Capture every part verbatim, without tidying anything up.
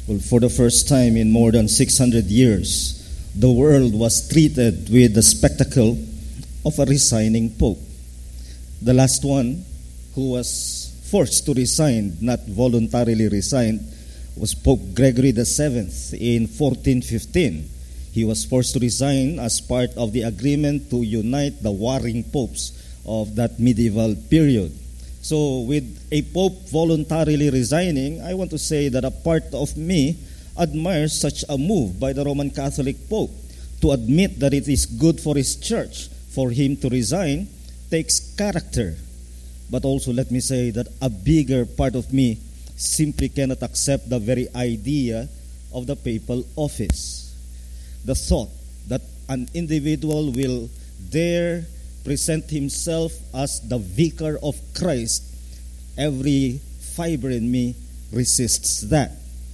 Well, for the first time in more than six hundred years, the world was treated with the spectacle of a resigning pope. The last one who was forced to resign, not voluntarily resigned, was Pope Gregory the Seventh in fourteen fifteen. He was forced to resign as part of the agreement to unite the warring popes of that medieval period. So with a pope voluntarily resigning, I want to say that a part of me admires such a move by the Roman Catholic Pope to admit that it is good for his church for him to resign takes character. But also let me say that a bigger part of me simply cannot accept the very idea of the papal office. The thought that an individual will dare present himself as the vicar of Christ, every fiber in me resists that.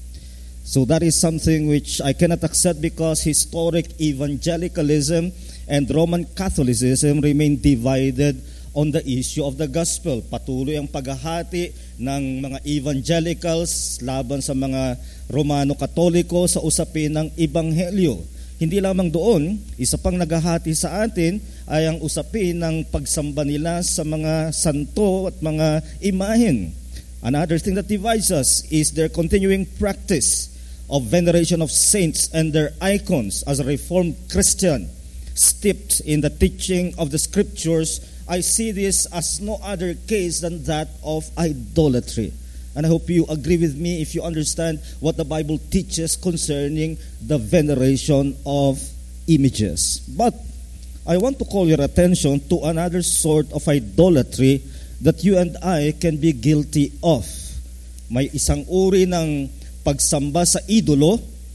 So that is something which I cannot accept because historic evangelicalism and Roman Catholicism remain divided on the issue of the gospel. Patuloy ang paghahati ng mga evangelicals laban sa mga Romano Katoliko sa usapin ng Ebanghelyo. Hindi lamang doon, isa pang naghahati sa atin ay ang usapin ng pagsamba nila sa mga santo at mga imahen. Another thing that divides us is their continuing practice of veneration of saints and their icons. As a Reformed Christian, steeped in the teaching of the Scriptures, I see this as no other case than that of idolatry. And I hope you agree with me if you understand what the Bible teaches concerning the veneration of images. But I want to call your attention to another sort of idolatry that you and I can be guilty of. May isang uri ng pagsamba sa idolo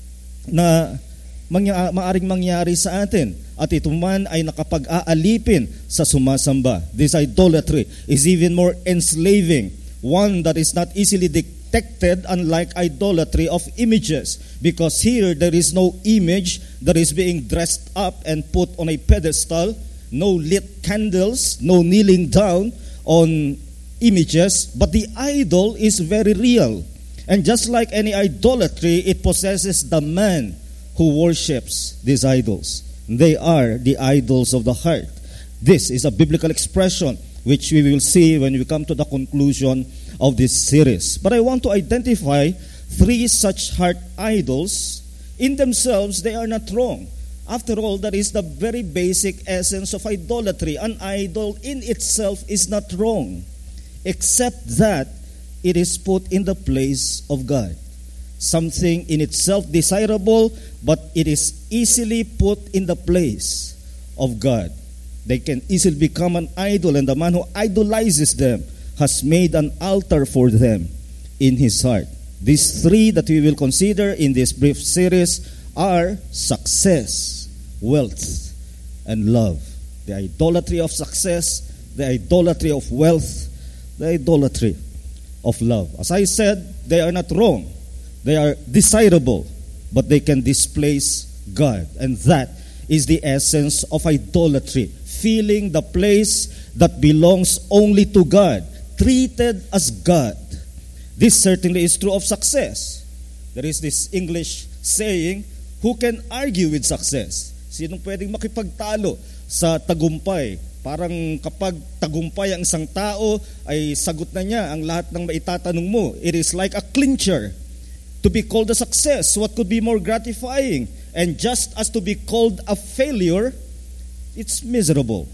na mangya, maaring mangyari sa atin. At ito man ay nakapag-aalipin sa sumasamba. This idolatry is even more enslaving. One that is not easily detected, unlike idolatry of images. Because here there is no image that is being dressed up and put on a pedestal. No lit candles, no kneeling down on images. But the idol is very real. And just like any idolatry, it possesses the man who worships these idols. They are the idols of the heart. This is a biblical expression which we will see when we come to the conclusion of this series. But I want to identify three such heart idols. In themselves, they are not wrong. After all, that is the very basic essence of idolatry. An idol in itself is not wrong, except that it is put in the place of God. Something in itself desirable, but it is easily put in the place of God. They can easily become an idol, and the man who idolizes them has made an altar for them in his heart. These three that we will consider in this brief series are success, wealth, and love. The idolatry of success, the idolatry of wealth, the idolatry of love. As I said, they are not wrong. They are desirable, but they can displace God. And that is the essence of idolatry. Filling the place that belongs only to God, treated as God. This certainly is true of success. There is this English saying, who can argue with success? Sinong pwedeng makipagtalo sa tagumpay? Parang kapag tagumpay ang isang tao, ay sagot na niya ang lahat ng maitatanong mo. It is like a clincher. To be called a success, what could be more gratifying? And just as to be called a failure, it's miserable.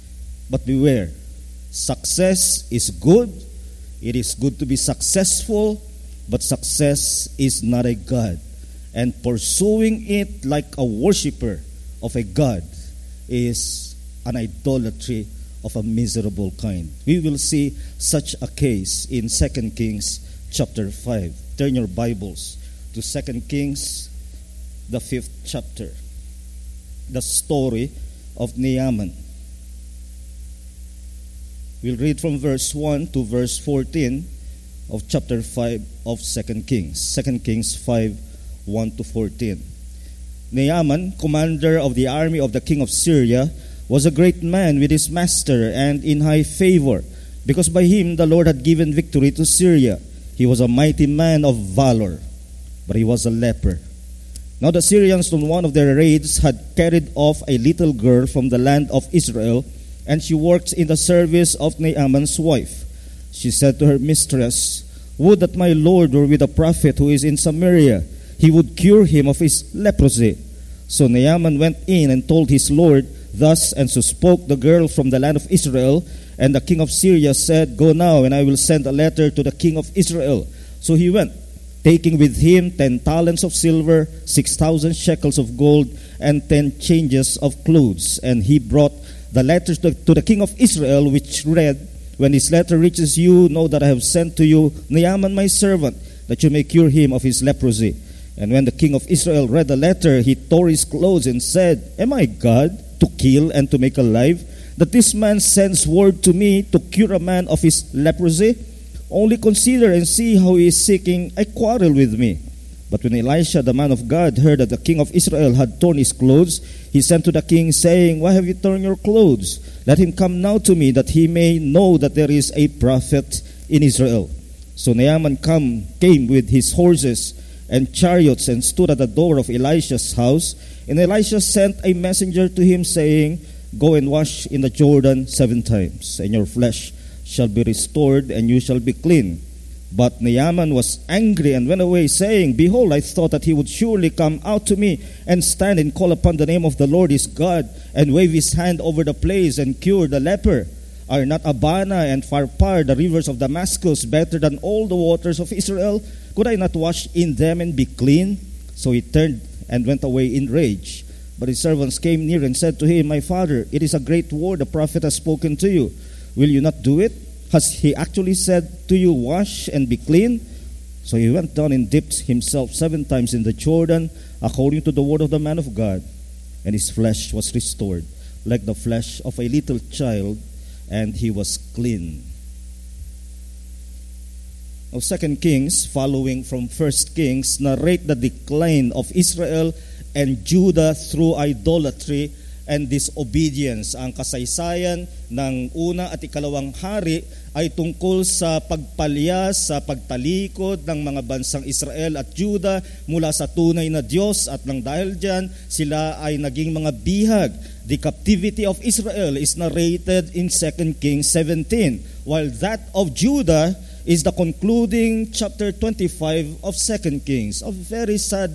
But beware, success is good. It is good to be successful, but success is not a God. And pursuing it like a worshiper of a God is an idolatry of a miserable kind. We will see such a case in Second Kings chapter five. Turn your Bibles to Second Kings, the fifth chapter. The story of Naaman. We'll read from verse one to verse fourteen of chapter five of Second Kings. Second Kings five, one to fourteen. Naaman, commander of the army of the king of Syria, was a great man with his master and in high favor, because by him the Lord had given victory to Syria. He was a mighty man of valor. but he was a leper. Now the Syrians on one of their raids had carried off a little girl from the land of Israel, and she worked in the service of Naaman's wife. She said to her mistress, "Would that my Lord were with a prophet who is in Samaria. He would cure him of his leprosy." So Naaman went in and told his Lord thus, and so spoke the girl from the land of Israel. And the king of Syria said, "Go now, and I will send a letter to the king of Israel." So he went, taking with him ten talents of silver, six thousand shekels of gold, and ten changes of clothes. And he brought the letter to, to the king of Israel, which read, "When this letter reaches you, know that I have sent to you Naaman my servant, that you may cure him of his leprosy." And when the king of Israel read the letter, he tore his clothes and said, "Am I God to kill and to make alive, that this man sends word to me to cure a man of his leprosy? Only consider and see how he is seeking a quarrel with me." But when Elisha, the man of God, heard that the king of Israel had torn his clothes, he sent to the king, saying, "Why have you torn your clothes? Let him come now to me, that he may know that there is a prophet in Israel." So Naaman come, came with his horses and chariots, and stood at the door of Elisha's house. And Elisha sent a messenger to him, saying, "Go and wash in the Jordan seven times, and your flesh shall be restored, and you shall be clean." But Naaman was angry and went away, saying, "Behold, I thought that he would surely come out to me and stand and call upon the name of the Lord his God, and wave his hand over the place and cure the leper. Are not Abana and Pharpar, the rivers of Damascus, better than all the waters of Israel? Could I not wash in them and be clean?" So he turned and went away in rage. But his servants came near and said to him, "My father, it is a great word the prophet has spoken to you. Will you not do it? Has he actually said to you, 'Wash and be clean'?" So he went down and dipped himself seven times in the Jordan, according to the word of the man of God. And his flesh was restored, like the flesh of a little child, and he was clean. Now, Second Kings, following from First Kings, narrate the decline of Israel and Judah through idolatry and disobedience. Ang kasaysayan ng una at ikalawang hari ay tungkol sa pagpalya, sa pagtalikod ng mga bansang Israel at Judah mula sa tunay na Diyos, at nang dahil dyan, sila ay naging mga bihag. The captivity of Israel is narrated in Second Kings seventeen, while that of Judah is the concluding chapter twenty-five of Second Kings. A very sad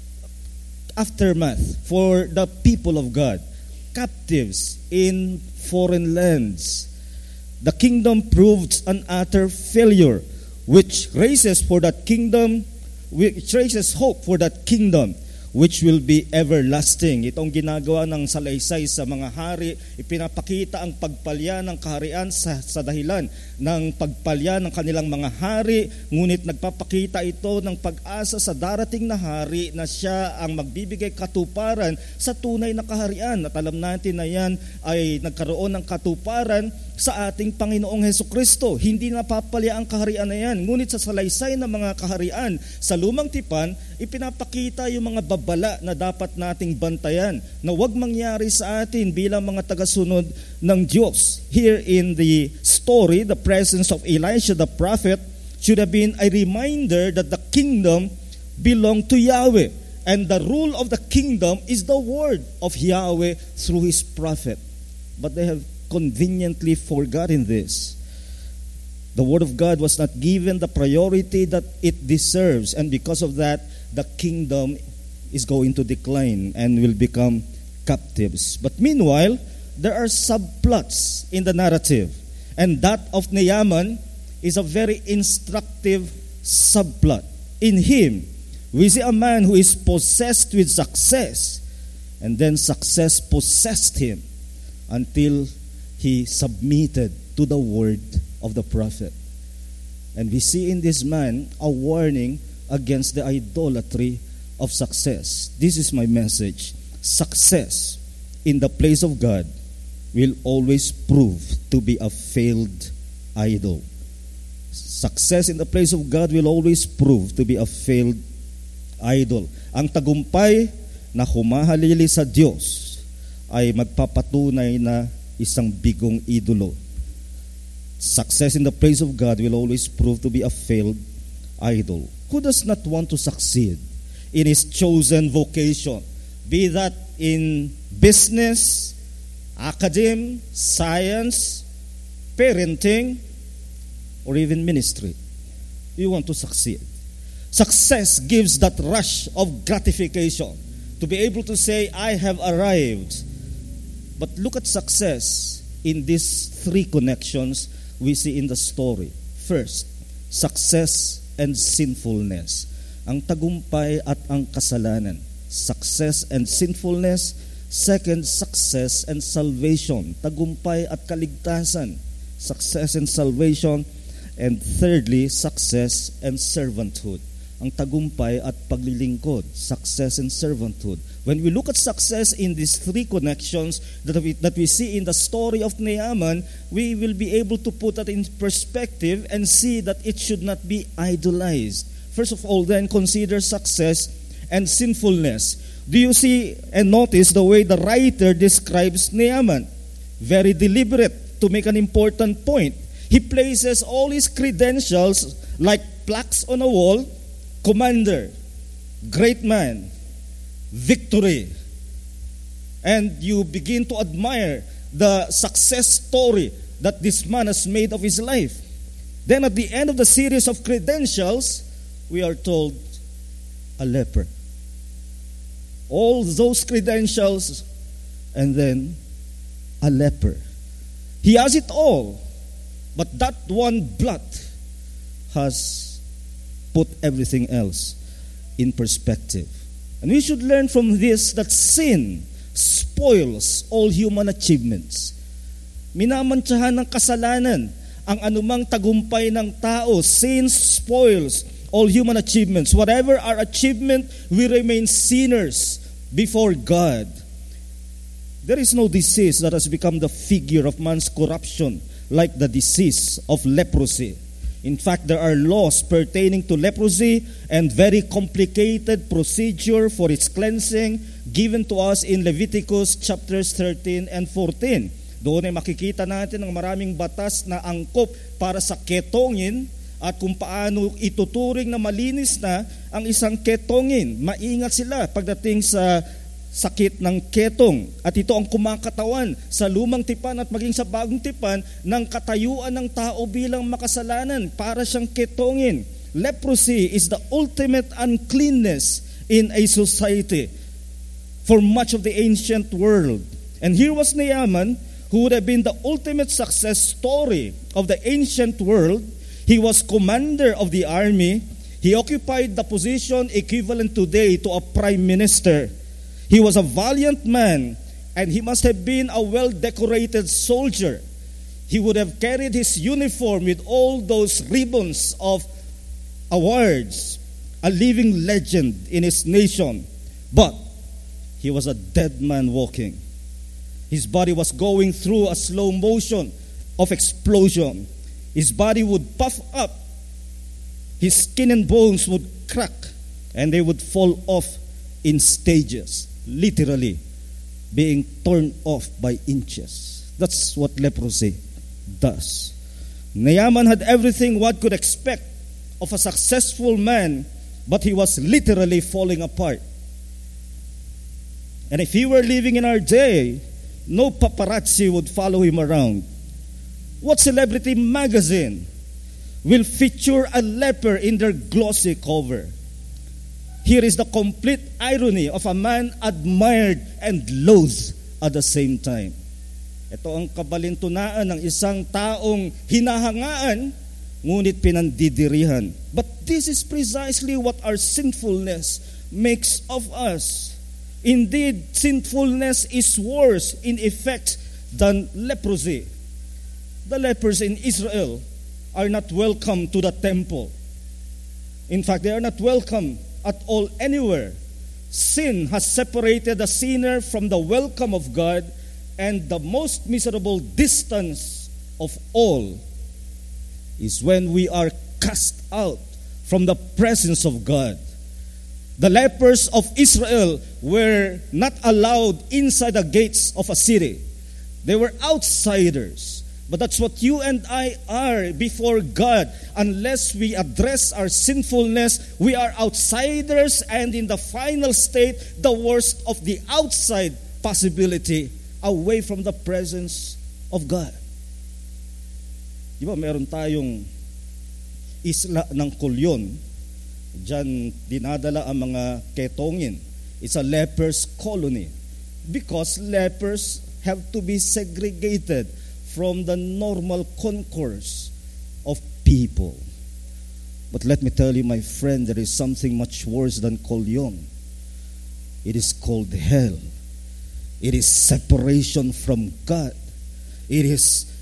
aftermath for the people of God, captives in foreign lands. The kingdom proved an utter failure, which raises for that kingdom, which raises hope for that kingdom, which will be everlasting. Itong ginagawa ng salaysay sa mga hari, ipinapakita ang pagpalya ng kaharian sa, sa dahilan ng pagpalya ng kanilang mga hari, ngunit nagpapakita ito ng pag-asa sa darating na hari na siya ang magbibigay katuparan sa tunay na kaharian. At alam natin na yan ay nagkaroon ng katuparan sa ating Panginoong Hesukristo. Hindi napapalya ang kaharian na yan, ngunit sa salaysay ng mga kaharian sa Lumang Tipan, ipinapakita yung mga babala na dapat nating bantayan na huwag mangyari sa atin bilang mga tagasunod ng Diyos. Here in the story, the presence of Elisha the prophet should have been a reminder that the kingdom belonged to Yahweh, and the rule of the kingdom is the word of Yahweh through his prophet. But they have conveniently forgotten this. The word of God was not given the priority that it deserves, and because of that, the kingdom is going to decline and will become captives. But meanwhile, there are subplots in the narrative, and that of Naaman is a very instructive subplot. In him, we see a man who is possessed with success, and then success possessed him until he submitted to the word of the prophet. And we see in this man a warning against the idolatry of success. This is my message. Success in the place of God will always prove to be a failed idol. Success in the place of God will always prove to be a failed idol. Ang tagumpay na humahalili sa Diyos ay magpapatunay na isang bigong idolo. Success in the place of God will always prove to be a failed idol. Who does not want to succeed in his chosen vocation? Be that in business, academe, science, parenting, or even ministry. You want to succeed. Success gives that rush of gratification to be able to say, I have arrived. But look at success in these three connections we see in the story. First, success and sinfulness. Ang tagumpay at ang kasalanan. Success and sinfulness. Second, success and salvation. Tagumpay at kaligtasan. Success and salvation. And thirdly, success and servanthood. Ang tagumpay at paglilingkod. Success and servanthood. When we look at success in these three connections that we, that we see in the story of Naaman, we will be able to put that in perspective and see that it should not be idolized. First of all, then, consider success and sinfulness. Do you see and notice the way the writer describes Naaman? Very deliberate to make an important point. He places all his credentials like plaques on a wall: commander, great man, victory. And you begin to admire the success story that this man has made of his life. Then at the end of the series of credentials, we are told, a leper. All those credentials, and then a leper. He has it all, but that one blot has put everything else in perspective. And we should learn from this that sin spoils all human achievements. Minamantsahan ng kasalanan ang anumang tagumpay ng tao. Sin spoils all human achievements. Whatever our achievement, we remain sinners before God. There is no disease that has become the figure of man's corruption like the disease of leprosy. In fact, there are laws pertaining to leprosy and very complicated procedure for its cleansing given to us in Leviticus chapters thirteen and fourteen. Doon ay makikita natin ang maraming batas na angkop para sa ketongin at kung paano ituturing na malinis na ang isang ketongin. Maingat sila pagdating sa sakit ng ketong. At ito ang kumakatawan sa lumang tipan at maging sa bagong tipan ng katayuan ng tao bilang makasalanan para siyang ketongin. Leprosy is the ultimate uncleanness in a society for much of the ancient world. And here was Naaman, who would have been the ultimate success story of the ancient world. He was commander of the army. He occupied the position equivalent today to a prime minister. He was a valiant man, and he must have been a well-decorated soldier. He would have carried his uniform with all those ribbons of awards, a living legend in his nation. But he was a dead man walking. His body was going through a slow motion of explosion. His body would puff up. His skin and bones would crack, and they would fall off in stages. Literally being torn off by inches. That's what leprosy does. Naaman had everything one could expect of a successful man, but he was literally falling apart. And if he were living in our day, no paparazzi would follow him around. What celebrity magazine will feature a leper in their glossy cover? Here is the complete irony of a man admired and loathed at the same time. Ito ang kabalintunaan ng isang taong hinahangaan, ngunit pinandidirihan. But this is precisely what our sinfulness makes of us. Indeed, sinfulness is worse in effect than leprosy. The lepers in Israel are not welcome to the temple. In fact, they are not welcome at all anywhere. Sin has separated the sinner from the welcome of God, and the most miserable distance of all is when we are cast out from the presence of God. The lepers of Israel were not allowed inside the gates of a city. They were outsiders. But that's what you and I are before God. Unless we address our sinfulness, we are outsiders, and in the final state, the worst of the outside possibility, away from the presence of God. Di ba meron tayong isla ng Kulyon? Diyan dinadala ang mga ketongin. It's a leper's colony. Because lepers have to be segregated from the normal concourse of people. But let me tell you, my friend, there is something much worse than Kulyon. It is called hell. It is separation from God. It is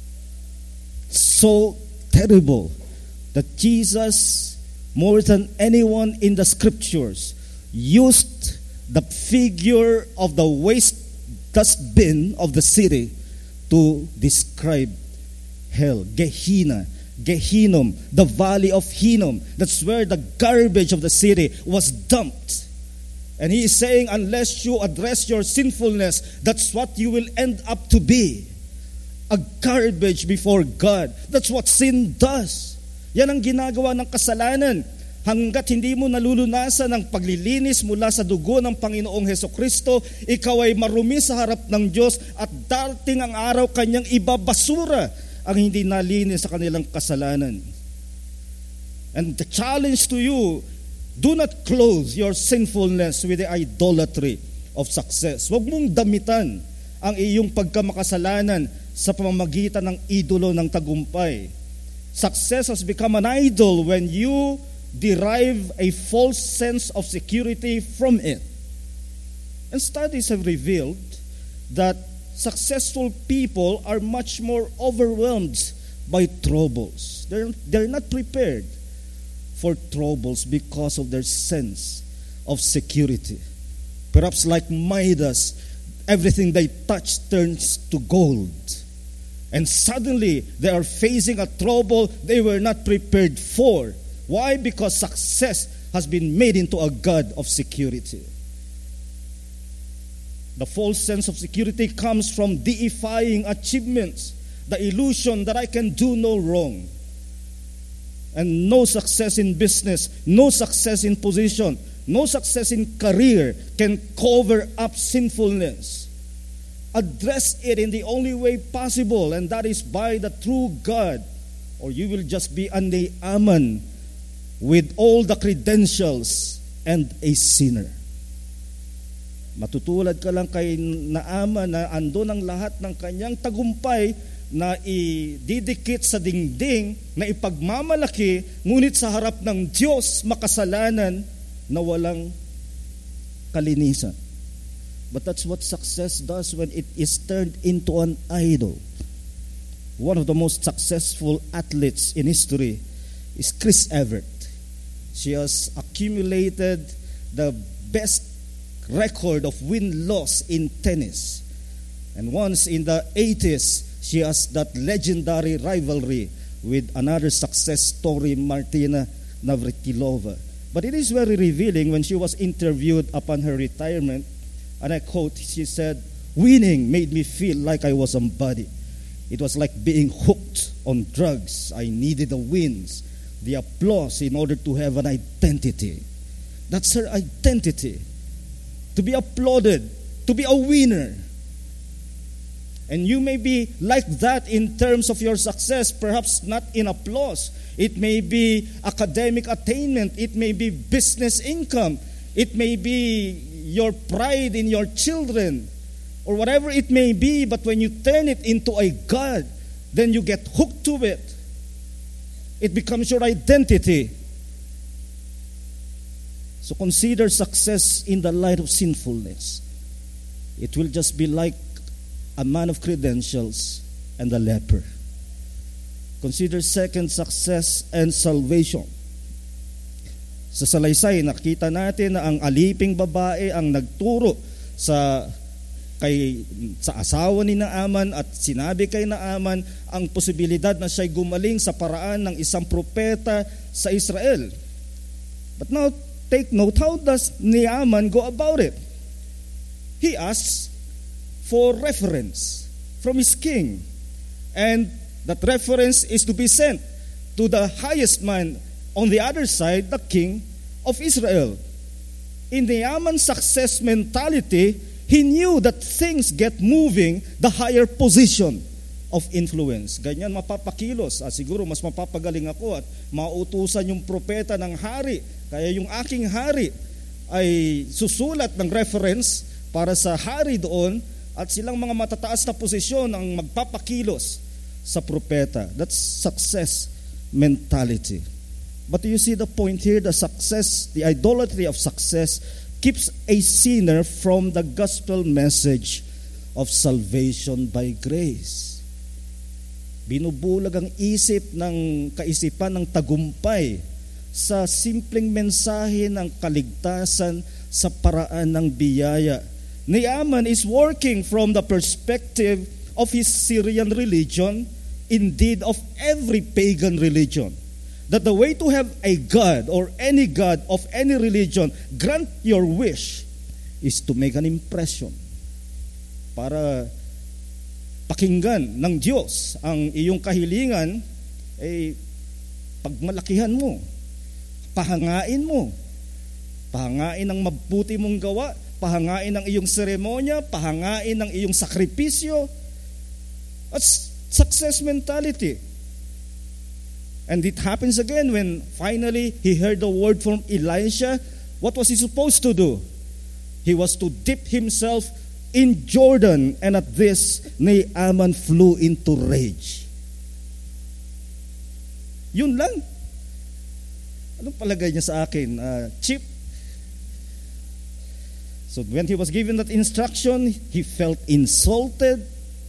so terrible that Jesus, more than anyone in the scriptures, used the figure of the waste dustbin of the city to describe hell. Gehenna, Gehinnom, the valley of Hinnom. That's where the garbage of the city was dumped. And he is saying, unless you address your sinfulness, that's what you will end up to be. A garbage before God. That's what sin does. Yan ang ginagawa ng kasalanan. Hanggat hindi mo nalulunasan ang paglilinis mula sa dugo ng Panginoong Hesukristo, ikaw ay marumi sa harap ng Diyos, at darating ang araw kanyang ibabasura ang hindi nalinis sa kanilang kasalanan. And the challenge to you, do not clothe your sinfulness with the idolatry of success. Huwag mong damitan ang iyong pagkamakasalanan sa pamamagitan ng idolo ng tagumpay. Success has become an idol when you derive a false sense of security from it. And studies have revealed that successful people are much more overwhelmed by troubles. They're, they're not prepared for troubles because of their sense of security. Perhaps like Midas, everything they touch turns to gold. And suddenly they are facing a trouble they were not prepared for. Why? Because success has been made into a god of security. The false sense of security comes from deifying achievements, the illusion that I can do no wrong. And no success in business, no success in position, no success in career can cover up sinfulness. Address it in the only way possible, and that is by the true God, or you will just be a Naaman with all the credentials and a sinner. Matutulad ka lang kay Naaman na andun ang lahat ng kanyang tagumpay na ididikit sa dingding, na ipagmamalaki, ngunit sa harap ng Diyos makasalanan na walang kalinisan. But that's what success does when it is turned into an idol. One of the most successful athletes in history is Chris Evert. She has accumulated the best record of win-loss in tennis. And once in the eighties, she has that legendary rivalry with another success story, Martina Navratilova. But it is very revealing when she was interviewed upon her retirement, and I quote, she said, "Winning made me feel like I was somebody. It was like being hooked on drugs. I needed the wins, the applause in order to have an identity." That's her identity. To be applauded, to be a winner. And you may be like that in terms of your success, perhaps not in applause. It may be academic attainment. It may be business income. It may be your pride in your children, or whatever it may be. But when you turn it into a god, then you get hooked to it. It becomes your identity. So consider success in the light of sinfulness. It will just be like a man of credentials and a leper. Consider second, success and salvation. Sa salaysay, nakita natin na ang aliping babae ang nagturo sa kay sa asawa ni Naaman, at sinabi kay Naaman ang posibilidad na siya'y gumaling sa paraan ng isang propeta sa Israel. But now, take note, how does Naaman go about it? He asks for reference from his king. And that reference is to be sent to the highest man on the other side, the king of Israel. In Naaman's success mentality, he knew that things get moving the higher position of influence. Ganyan mapapakilos. Ah, siguro mas mapapagaling ako at mautusan yung propeta ng hari. Kaya yung aking hari ay susulat ng reference para sa hari doon at silang mga matataas na posisyon ang magpapakilos sa propeta. That's success mentality. But you see the point here, the success, the idolatry of success keeps a sinner from the gospel message of salvation by grace. Binubulag ang isip ng kaisipan ng tagumpay sa simpleng mensahe ng kaligtasan sa paraan ng biyaya. Naaman is working from the perspective of his Syrian religion, indeed of every pagan religion. That the way to have a God or any God of any religion grant your wish is to make an impression para pakinggan ng Diyos ang iyong kahilingan, ay pagmalakihan mo, pahangain mo, pahangain ang mabuti mong gawa, pahangain ang iyong seremonya, pahangain ang iyong sakripisyo. That's success mentality. And it happens again when finally he heard the word from Elisha. What was he supposed to do? He was to dip himself in Jordan, and at this, Naaman flew into rage. Yun lang. Anong palagay niya sa akin? Uh, cheap? So when he was given that instruction, he felt insulted.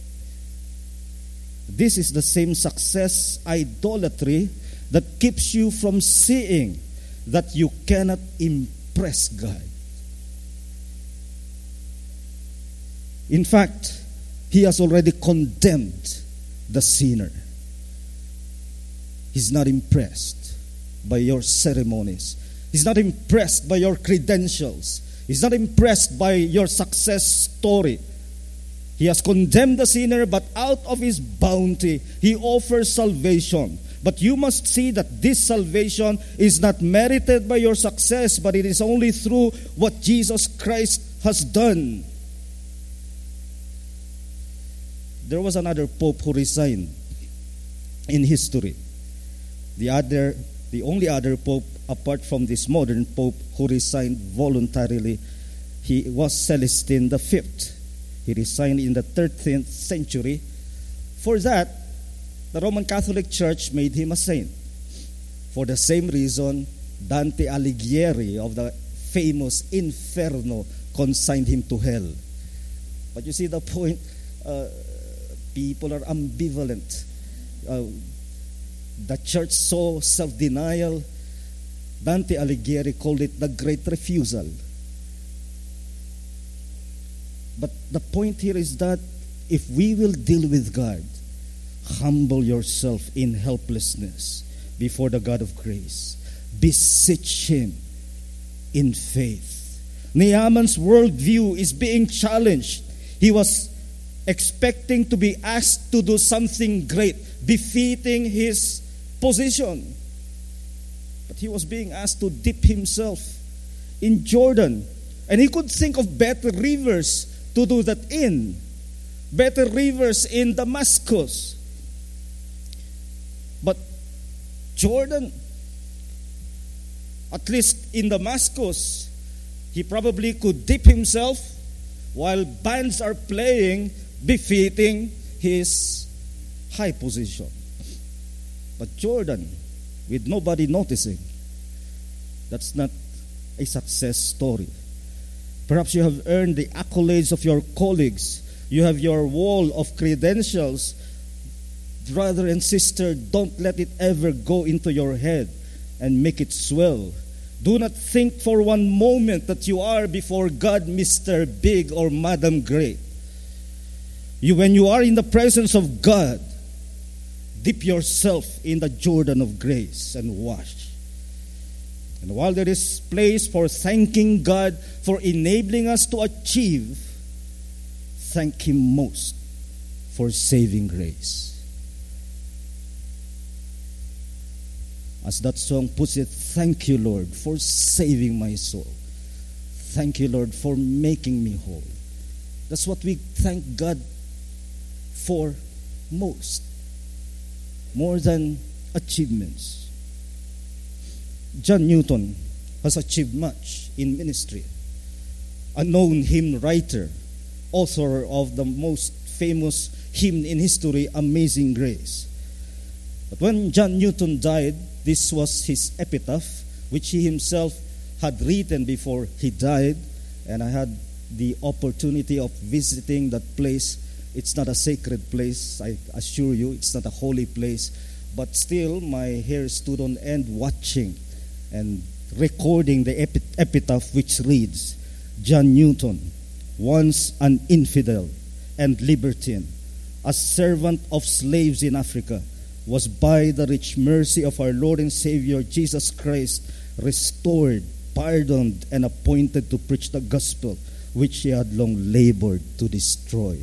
This is the same success idolatry that keeps you from seeing that you cannot impress God. In fact, he has already condemned the sinner. He's not impressed by your ceremonies. He's not impressed by your credentials. He's not impressed by your success story. He has condemned the sinner, but out of his bounty, he offers salvation. But you must see that this salvation is not merited by your success, but it is only through what Jesus Christ has done. There was another pope who resigned in history. The other, the only other pope apart from this modern pope who resigned voluntarily, he was Celestine the Fifth. He resigned in the thirteenth century. For that, the Roman Catholic Church made him a saint. For the same reason, Dante Alighieri of the famous Inferno consigned him to hell. But you see the point, uh, people are ambivalent. Uh, the church saw self-denial. Dante Alighieri called it the great refusal. But the point here is that if we will deal with God, humble yourself in helplessness before the God of grace. Beseech Him in faith. Naaman's worldview is being challenged. He was expecting to be asked to do something great, befitting his position. But he was being asked to dip himself in Jordan. And he could think of better rivers to do that in. Better rivers in Damascus. But Jordan, at least in Damascus, he probably could dip himself while bands are playing, befitting his high position. But Jordan, with nobody noticing, that's not a success story. Perhaps you have earned the accolades of your colleagues. You have your wall of credentials. Brother and sister, don't let it ever go into your head and make it swell. Do not think for one moment that you are before God Mister Big or Madam Great. You, when you are in the presence of God, dip yourself in the Jordan of grace and wash. And while there is place for thanking God for enabling us to achieve, thank Him most for saving grace. As that song puts it, thank you, Lord, for saving my soul. Thank you, Lord, for making me whole. That's what we thank God for most, more than achievements. John Newton has achieved much in ministry. A known hymn writer, author of the most famous hymn in history, Amazing Grace. But when John Newton died, this was his epitaph, which he himself had written before he died, and I had the opportunity of visiting that place. It's not a sacred place, I assure you. It's not a holy place. But still, my hair stood on end watching and recording the epi- epitaph, which reads, John Newton, once an infidel and libertine, a servant of slaves in Africa, was by the rich mercy of our Lord and Savior Jesus Christ restored, pardoned, and appointed to preach the gospel which he had long labored to destroy.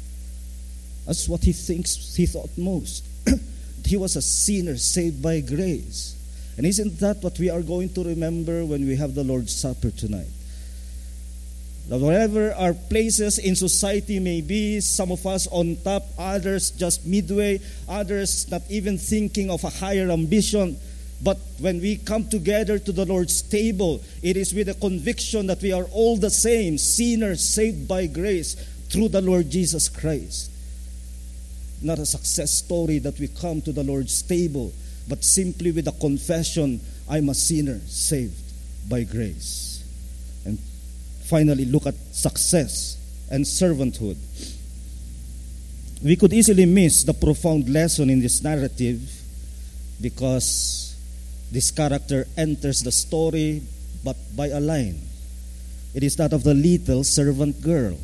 That's what he thinks he thought most. He was a sinner saved by grace. And isn't that what we are going to remember when we have the Lord's Supper tonight? That wherever our places in society may be, some of us on top, others just midway, others not even thinking of a higher ambition. But when we come together to the Lord's table, it is with a conviction that we are all the same, sinners saved by grace through the Lord Jesus Christ. Not a success story that we come to the Lord's table, but simply with a confession, I'm a sinner saved by grace. And finally, look at success and servanthood. We could easily miss the profound lesson in this narrative because this character enters the story but by a line. It is that of the little servant girl.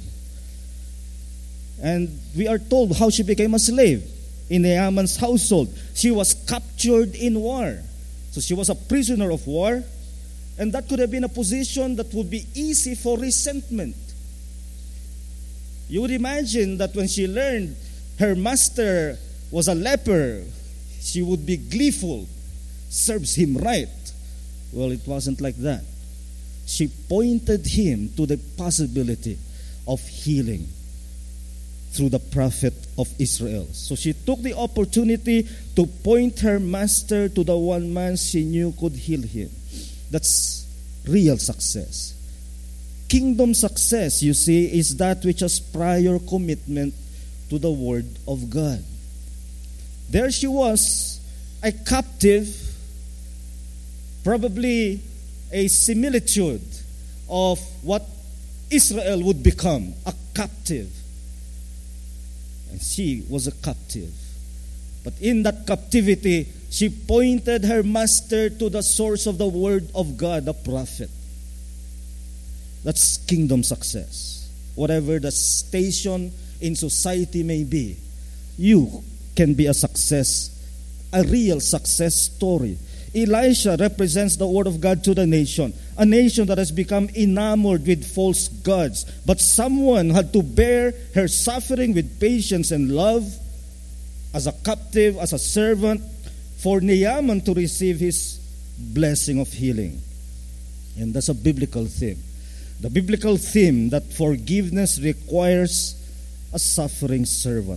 And we are told how she became a slave in Naaman's household. She was captured in war. So she was a prisoner of war. And that could have been a position that would be easy for resentment. You would imagine that when she learned her master was a leper, she would be gleeful. Serves him right. Well, it wasn't like that. She pointed him to the possibility of healing through the prophet of Israel. So she took the opportunity to point her master to the one man she knew could heal him. That's real success. Kingdom success, you see, is that which has prior commitment to the Word of God. There she was, a captive, probably a similitude of what Israel would become, a captive. And she was a captive. But in that captivity, she pointed her master to the source of the Word of God, the prophet. That's kingdom success. Whatever the station in society may be, you can be a success, a real success story. Elisha represents the Word of God to the nation, a nation that has become enamored with false gods. But someone had to bear her suffering with patience and love as a captive, as a servant, for Naaman to receive his blessing of healing. And that's a biblical theme. The biblical theme that forgiveness requires a suffering servant.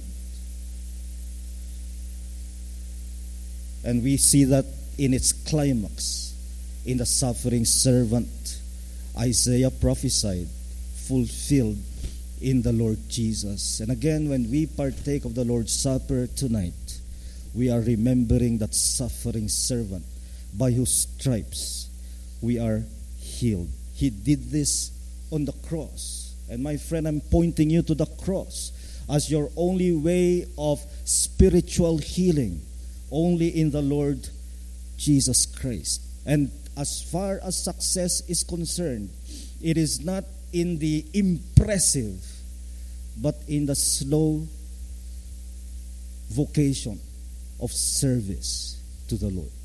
And we see that in its climax, in the suffering servant Isaiah prophesied, fulfilled in the Lord Jesus. And again, when we partake of the Lord's Supper tonight, we are remembering that suffering servant by whose stripes we are healed. He did this on the cross. And my friend, I'm pointing you to the cross as your only way of spiritual healing, only in the Lord Jesus Christ. And as far as success is concerned, it is not in the impressive, but in the slow vocation of service to the Lord.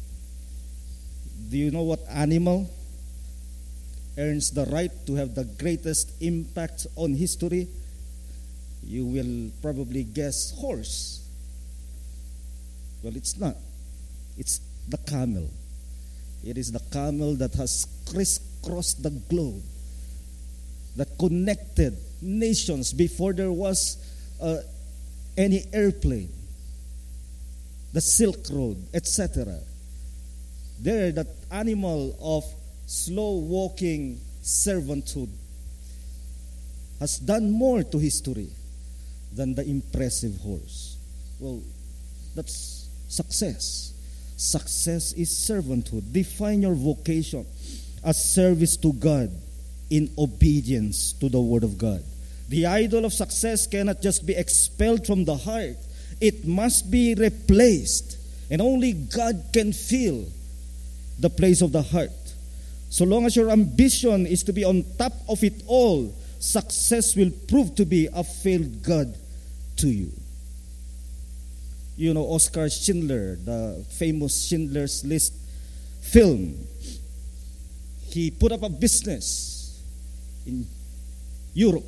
Do you know what animal earns the right to have the greatest impact on history? You will probably guess horse. Well, it's not. It's the camel. It is the camel that has crisscrossed the globe, that connected nations before there was uh, any airplane, the Silk Road, et cetera. There, that animal of slow walking servanthood has done more to history than the impressive horse. Well, that's success. Success is servanthood. Define your vocation as service to God in obedience to the Word of God. The idol of success cannot just be expelled from the heart. It must be replaced. And only God can fill the place of the heart. So long as your ambition is to be on top of it all, success will prove to be a failed God to you. You know, Oskar Schindler, the famous Schindler's List film, he put up a business in Europe.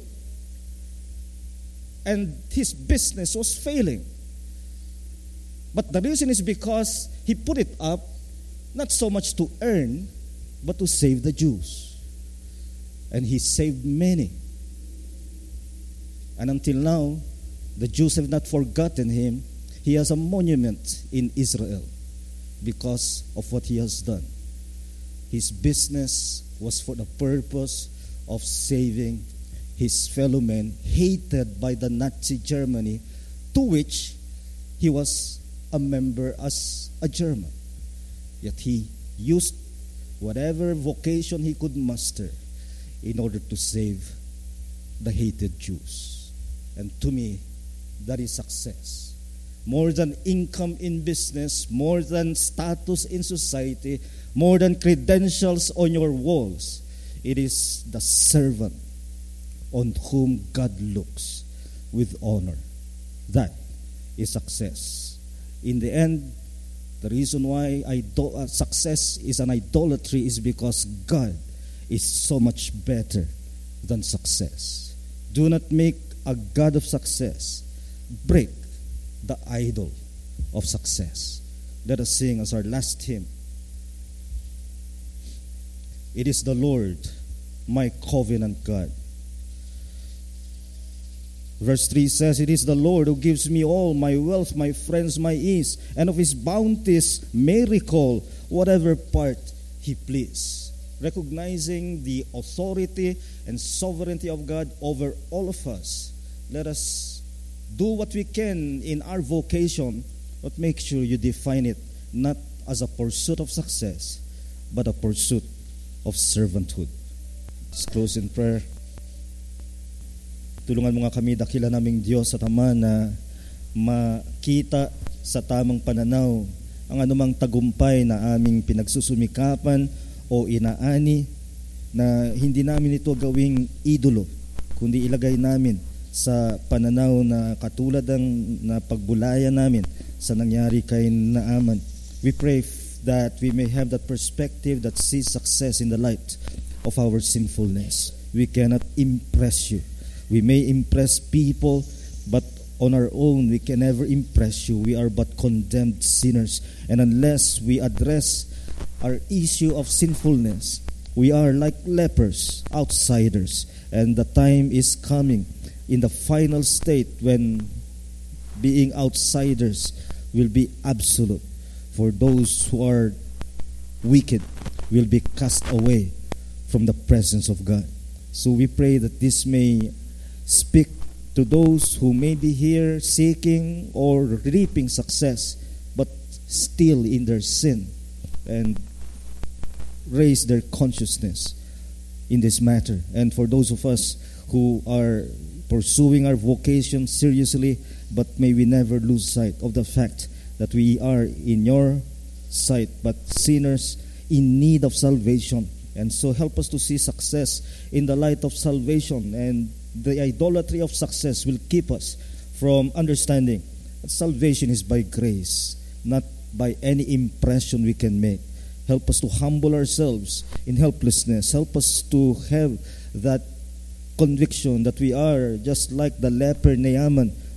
And his business was failing. But the reason is because he put it up not so much to earn, but to save the Jews. And he saved many. And until now, the Jews have not forgotten him. He has a monument in Israel because of what he has done. His business was for the purpose of saving his fellow men, hated by the Nazi Germany, to which he was a member as a German. Yet he used whatever vocation he could muster in order to save the hated Jews. And to me, that is success. More than income in business, more than status in society, more than credentials on your walls, it is the servant on whom God looks with honor. That is success. In the end, the reason why idol- uh, success is an idolatry is because God is so much better than success. Do not make a God of success. Break the idol of success. Let us sing as our last hymn. It is the Lord, my covenant God. Verse three says, it is the Lord who gives me all my wealth, my friends, my ease, and of his bounties may recall whatever part he please. Recognizing the authority and sovereignty of God over all of us, let us do what we can in our vocation, but make sure you define it not as a pursuit of success, but a pursuit of servanthood. Let's close in prayer. Tulungan mo nga kami, dakila naming Diyos at Ama, na makita sa tamang pananaw ang anumang tagumpay na aming pinagsusumikapan o inaani, na hindi namin ito gawing idolo, kundi ilagay namin sa pananaw na katulad ng na pagbulaya namin sa nangyari kay Naaman. We pray that we may have that perspective that sees success in the light of our sinfulness. We cannot impress you. We may impress people, but on our own we can never impress you. We are but condemned sinners. And unless we address our issue of sinfulness, we are like lepers, outsiders. And the time is coming in the final state when being outsiders will be absolute. For those who are wicked will be cast away from the presence of God. So we pray that this may speak to those who may be here seeking or reaping success, but still in their sin, and raise their consciousness in this matter. And for those of us who are pursuing our vocation seriously, but may we never lose sight of the fact that we are in your sight but sinners in need of salvation. And so help us to see success in the light of salvation, and the idolatry of success will keep us from understanding that salvation is by grace, not by any impression we can make. Help us to humble ourselves in helplessness. Help us to have that conviction that we are just like the leper Naaman,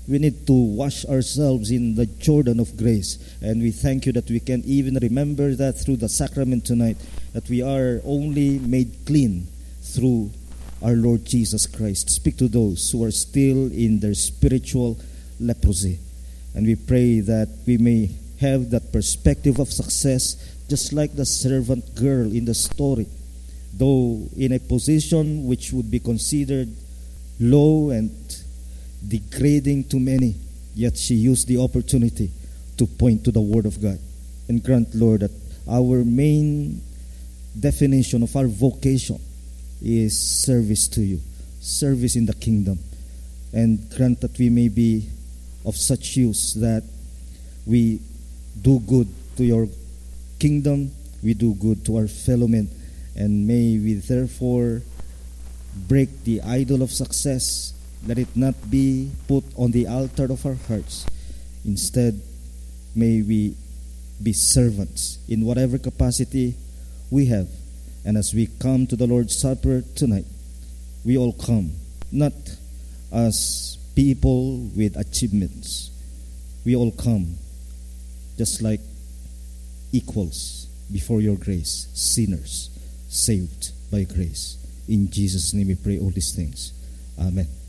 we need to wash ourselves in the Jordan of grace. And we thank you that we can even remember that through the sacrament tonight, that we are only made clean through our Lord Jesus Christ. Speak to those who are still in their spiritual leprosy. And we pray that we may have that perspective of success, just like the servant girl in the story. Though in a position which would be considered low and degrading to many, yet she used the opportunity to point to the Word of God. And grant, Lord, that our main definition of our vocation is service to you, service in the kingdom. And grant that we may be of such use that we do good to your kingdom, we do good to our fellow men, and may we therefore break the idol of success. Let it not be put on the altar of our hearts. Instead, may we be servants in whatever capacity we have. And as we come to the Lord's Supper tonight, we all come not as people with achievements. We all come just like equals before your grace, sinners saved by grace. In Jesus' name we pray all these things. Amen.